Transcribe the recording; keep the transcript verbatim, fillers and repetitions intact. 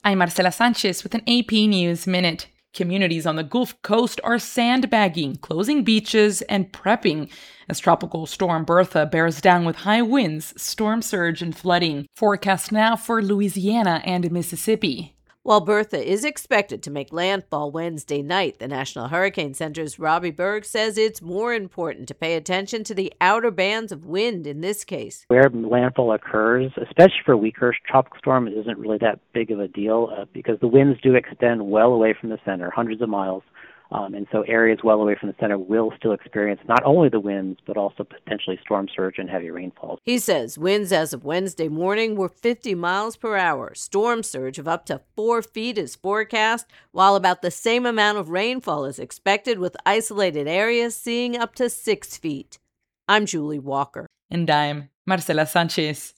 I'm Marcela Sanchez with an A P News Minute. Communities on the Gulf Coast are sandbagging, closing beaches, and prepping as Tropical Storm Bertha bears down with high winds, storm surge, and flooding. Forecast now for Louisiana and Mississippi. While Bertha is expected to make landfall Wednesday night, the National Hurricane Center's Robbie Berg says it's more important to pay attention to the outer bands of wind in this case. Where landfall occurs, especially for a weaker tropical storm, it isn't really that big of a deal uh, because the winds do extend well away from the center, hundreds of miles. Um, and so areas well away from the center will still experience not only the winds, but also potentially storm surge and heavy rainfall. He says winds as of Wednesday morning were fifty miles per hour. Storm surge of up to four feet is forecast, while about the same amount of rainfall is expected, with isolated areas seeing up to six feet. I'm Julie Walker. And I'm Marcela Sanchez.